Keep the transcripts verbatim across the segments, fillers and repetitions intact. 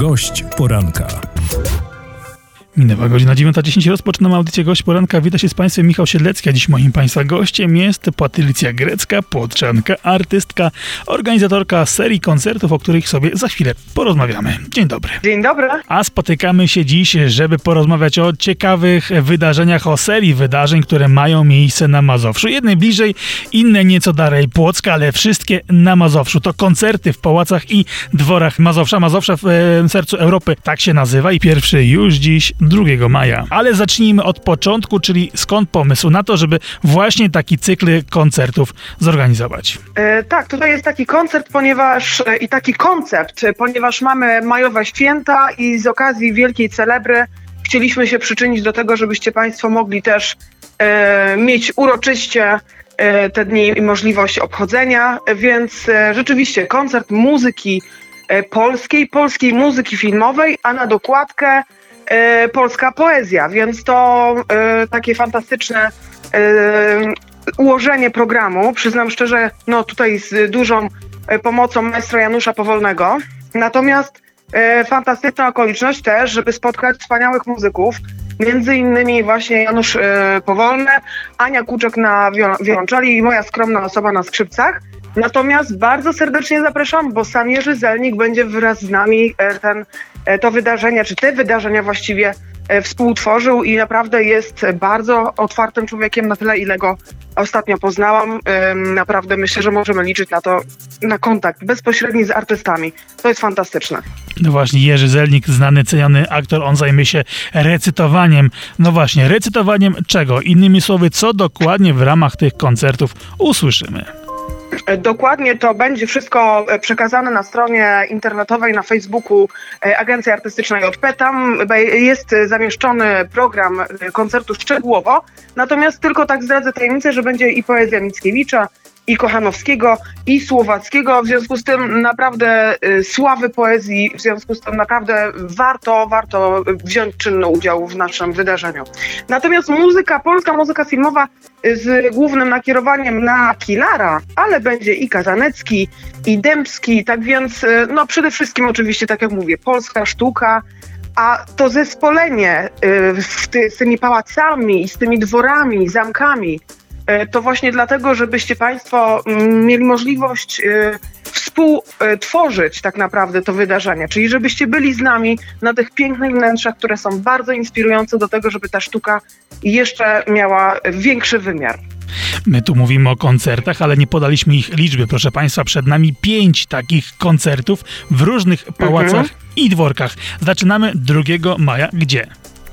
Gość poranka. Minęła godzina dziewiąta dziesięć. Rozpoczynamy audycję Gość Poranka. Wita się z Państwem Michał Siedlecki, a dziś moim Państwa gościem jest Patrycja Grecka, płotczanka, artystka, organizatorka serii koncertów, o których sobie za chwilę porozmawiamy. Dzień dobry. Dzień dobry. A spotykamy się dziś, żeby porozmawiać o ciekawych wydarzeniach, o serii wydarzeń, które mają miejsce na Mazowszu. Jedne bliżej, inne nieco dalej Płocka, ale wszystkie na Mazowszu. To koncerty w pałacach i dworach Mazowsza. Mazowsza w e, sercu Europy, tak się nazywa, i pierwszy już dziś, drugiego maja. Ale zacznijmy od początku, czyli skąd pomysł na to, żeby właśnie taki cykl koncertów zorganizować? E, tak, tutaj jest taki koncert, ponieważ e, i taki koncept, ponieważ mamy majowe święta i z okazji wielkiej celebry chcieliśmy się przyczynić do tego, żebyście Państwo mogli też e, mieć uroczyście e, te dni i możliwość obchodzenia, więc e, rzeczywiście koncert muzyki e, polskiej, polskiej muzyki filmowej, a na dokładkę E, polska poezja, więc to e, takie fantastyczne e, ułożenie programu. Przyznam szczerze, no tutaj z dużą e, pomocą maestra Janusza Powolnego. Natomiast e, fantastyczna okoliczność też, żeby spotkać wspaniałych muzyków, między innymi właśnie Janusz e, Powolny, Ania Kuczek na wiol- wiolonczeli i moja skromna osoba na skrzypcach. Natomiast bardzo serdecznie zapraszam, bo sam Jerzy Zelnik będzie wraz z nami e, ten to wydarzenie, czy te wydarzenia właściwie współtworzył i naprawdę jest bardzo otwartym człowiekiem, na tyle, ile go ostatnio poznałam. Naprawdę myślę, że możemy liczyć na to, na kontakt bezpośredni z artystami. To jest fantastyczne. No właśnie, Jerzy Zelnik, znany, ceniony aktor, on zajmie się recytowaniem. No właśnie, recytowaniem czego? Innymi słowy, co dokładnie w ramach tych koncertów usłyszymy? Dokładnie to będzie wszystko przekazane na stronie internetowej, na Facebooku Agencji Artystycznej J P. Tam jest zamieszczony program koncertu szczegółowo, natomiast tylko tak zdradzę tajemnicę, że będzie i poezja Mickiewicza, i Kochanowskiego, i Słowackiego. W związku z tym naprawdę y, sławy poezji, w związku z tym naprawdę warto, warto wziąć czynny udział w naszym wydarzeniu. Natomiast muzyka, polska muzyka filmowa z głównym nakierowaniem na Kilara, ale będzie i Kazanecki, i Dębski, tak więc y, no przede wszystkim oczywiście, tak jak mówię, polska sztuka, a to zespolenie y, z, ty, z tymi pałacami, z tymi dworami, zamkami, to właśnie dlatego, żebyście Państwo mieli możliwość współtworzyć tak naprawdę to wydarzenie, czyli żebyście byli z nami na tych pięknych wnętrzach, które są bardzo inspirujące do tego, żeby ta sztuka jeszcze miała większy wymiar. My tu mówimy o koncertach, ale nie podaliśmy ich liczby. Proszę Państwa, przed nami pięć takich koncertów w różnych pałacach mhm. i dworkach. Zaczynamy drugiego maja. Gdzie?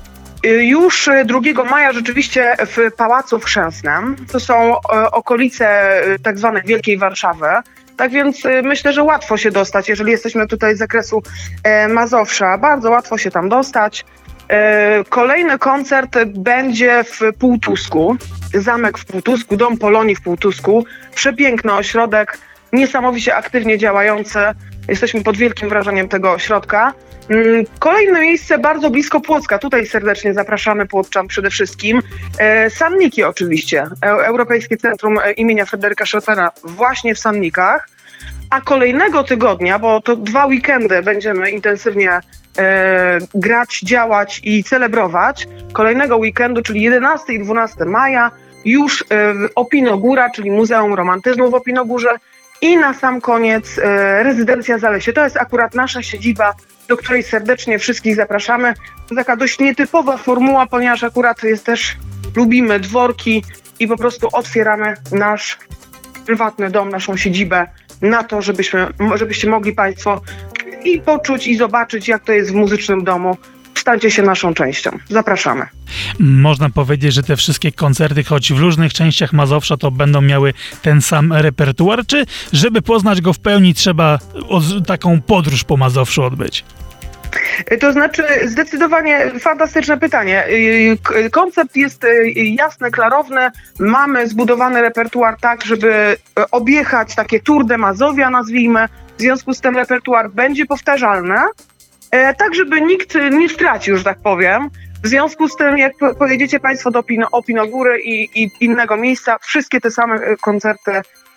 Już drugiego maja rzeczywiście w Pałacu w Chrzęsnem. To są okolice tak zwanej Wielkiej Warszawy. Tak więc myślę, że łatwo się dostać, jeżeli jesteśmy tutaj z zakresu Mazowsza. Bardzo łatwo się tam dostać. Kolejny koncert będzie w Półtusku. Zamek w Półtusku, Dom Polonii w Półtusku. Przepiękny ośrodek, niesamowicie aktywnie działający. Jesteśmy pod wielkim wrażeniem tego ośrodka. Kolejne miejsce bardzo blisko Płocka. Tutaj serdecznie zapraszamy Płotczan przede wszystkim. Sanniki oczywiście. Europejskie Centrum imienia Fryderyka Chopina właśnie w Sannikach. A kolejnego tygodnia, bo to dwa weekendy będziemy intensywnie e, grać, działać i celebrować. Kolejnego weekendu, czyli jedenastego i dwunastego maja, już e, Opinogóra, czyli Muzeum Romantyzmu w Opinogórze. I na sam koniec e, rezydencja Zalesie. To jest akurat nasza siedziba, do której serdecznie wszystkich zapraszamy. To taka dość nietypowa formuła, ponieważ akurat jest też, lubimy dworki i po prostu otwieramy nasz prywatny dom, naszą siedzibę na to, żebyśmy, żebyście mogli Państwo i poczuć, i zobaczyć, jak to jest w muzycznym domu. Stańcie się naszą częścią. Zapraszamy. Można powiedzieć, że te wszystkie koncerty, choć w różnych częściach Mazowsza, to będą miały ten sam repertuar, czy żeby poznać go w pełni, trzeba taką podróż po Mazowszu odbyć? To znaczy, zdecydowanie fantastyczne pytanie. Koncept jest jasny, klarowny. Mamy zbudowany repertuar tak, żeby objechać takie Tour de Mazowia, nazwijmy. W związku z tym repertuar będzie powtarzalny, tak żeby nikt nie stracił, że tak powiem. W związku z tym, jak pojedziecie Państwo do Opino, Opinogóry i, i innego miejsca, wszystkie te same koncerty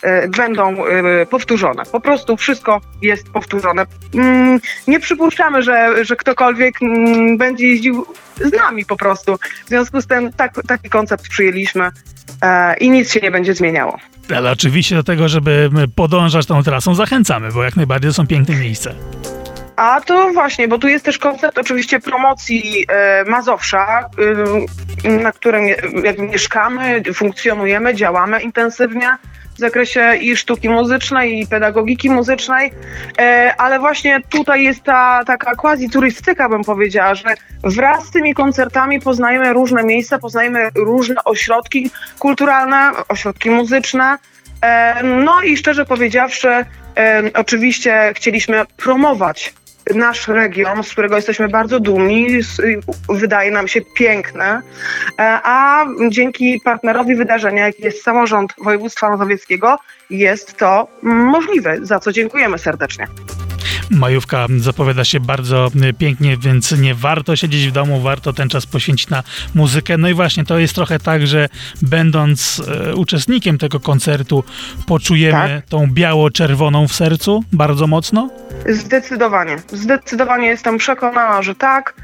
będą powtórzone. Po prostu wszystko jest powtórzone. Nie przypuszczamy, że, że ktokolwiek będzie jeździł z nami po prostu. W związku z tym tak, taki koncept przyjęliśmy i nic się nie będzie zmieniało. Ale oczywiście do tego, żeby podążać tą trasą, zachęcamy, bo jak najbardziej to są piękne miejsca. A to właśnie, bo tu jest też koncept oczywiście promocji e, Mazowsza, e, na którym jakby mieszkamy, funkcjonujemy, działamy intensywnie w zakresie i sztuki muzycznej, i pedagogiki muzycznej, e, ale właśnie tutaj jest ta taka quasi-turystyka, bym powiedziała, że wraz z tymi koncertami poznajemy różne miejsca, poznajemy różne ośrodki kulturalne, ośrodki muzyczne. E, no i szczerze powiedziawszy, e, oczywiście chcieliśmy promować nasz region, z którego jesteśmy bardzo dumni, wydaje nam się piękny, a dzięki partnerowi wydarzenia, jakim jest samorząd województwa mazowieckiego, jest to możliwe, za co dziękujemy serdecznie. Majówka zapowiada się bardzo pięknie, więc nie warto siedzieć w domu, warto ten czas poświęcić na muzykę. No i właśnie to jest trochę tak, że będąc e, uczestnikiem tego koncertu poczujemy tak. tą biało-czerwoną w sercu bardzo mocno? Zdecydowanie. Zdecydowanie jestem przekonana, że tak.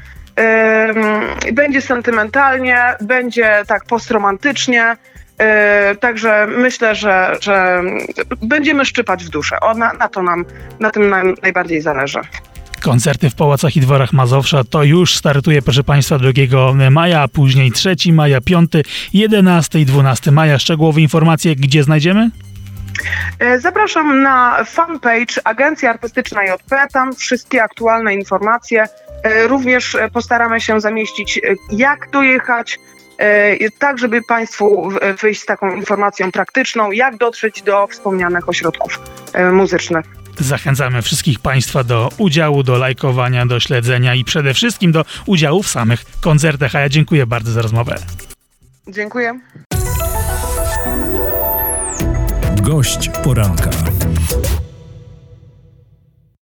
Yy, będzie sentymentalnie, będzie tak postromantycznie. Yy, także myślę, że, że będziemy szczypać w duszę. O, na, na to nam, na tym nam najbardziej zależy. Koncerty w Pałacach i Dworach Mazowsza to już startuje, proszę Państwa, drugiego maja, a później trzeciego maja, piątego, jedenastego i dwunastego maja. Szczegółowe informacje gdzie znajdziemy? Zapraszam na fanpage Agencji Artystycznej J P, tam wszystkie aktualne informacje. Również postaramy się zamieścić, jak dojechać, tak żeby Państwu wyjść z taką informacją praktyczną, jak dotrzeć do wspomnianych ośrodków muzycznych. Zachęcamy wszystkich Państwa do udziału, do lajkowania, do śledzenia i przede wszystkim do udziału w samych koncertach. A ja dziękuję bardzo za rozmowę. Dziękuję. Gość poranka.